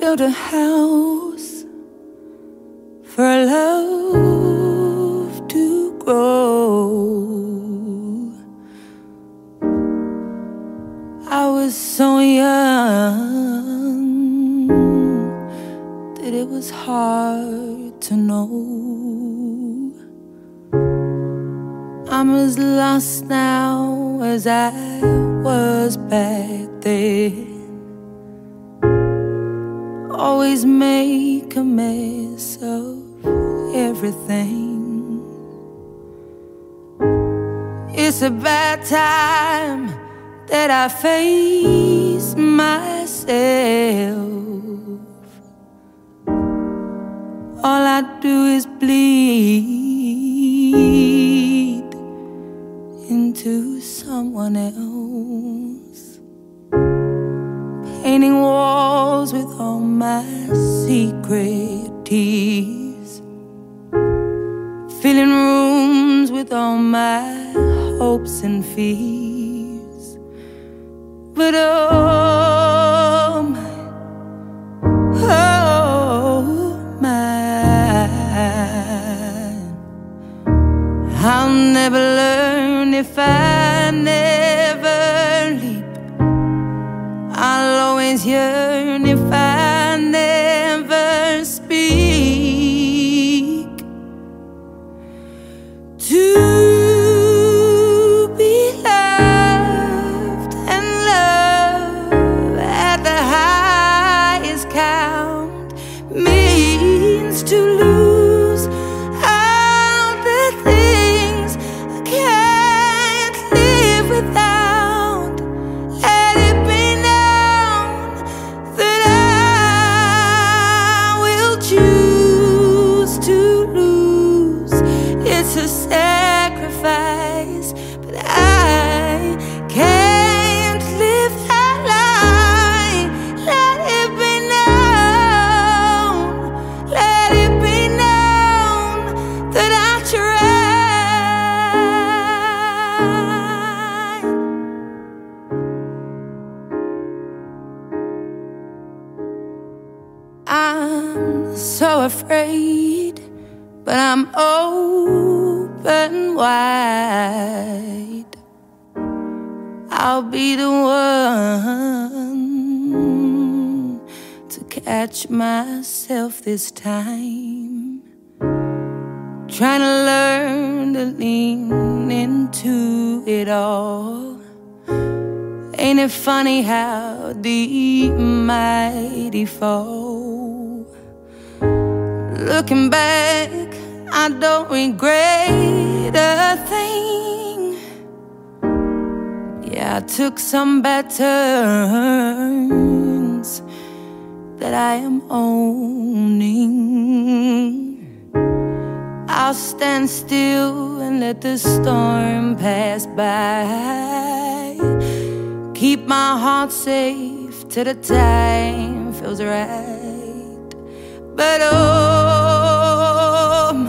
built a house for love to grow. I was so young that it was hard to know. I'm as lost now as I was back then. Always make a mess of everything. It's a bad time that I face myself. All I do is bleed into someone else, painting walls with all my secret tears, filling rooms with all my hopes and fears. But oh my, I'll never learn if I never leap. I'll always yearn if I never speak. To be loved and love at the highest count means to lose all the things I can't live without. Let it be known that I will choose to lose. It's a sacrifice, but I can't live that lie. Let it be known, let it be known that I tried. I'm so afraid, but I'm open wide. I'll be the one to catch myself this time, trying to learn to lean into it all. Ain't it funny how deep mighty fall? Looking back, I don't regret a thing. Yeah, I took some bad turns that I am owning. I'll stand still and let the storm pass by. Keep my heart safe till the time feels right. But oh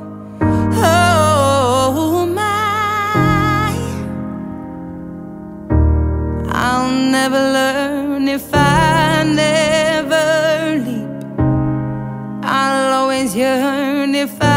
my, I'll never learn if I never leap. I'll always yearn if I